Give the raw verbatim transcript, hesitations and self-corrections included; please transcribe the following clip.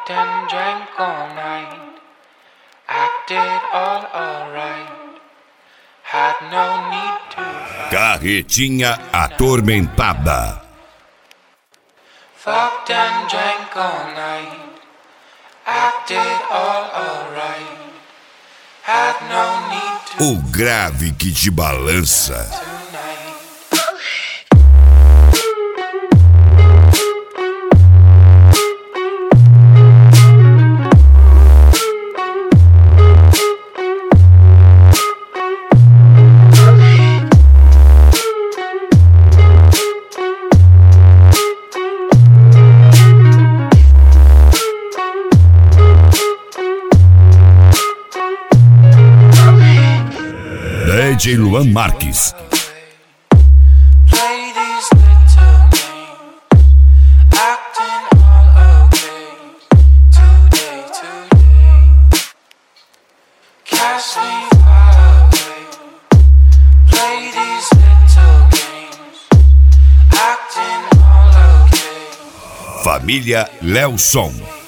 Fucked and drank all night, acted all alright, had no need to fight. Carretinha atormentada. Fucked and drank all night, acted all alright, had no need to O grave que te balança. tonight. D J Luan Marques. Play these little games, acting all okay. Today, today, casting far away. Play these little games, acting all okay. Família Léo Som.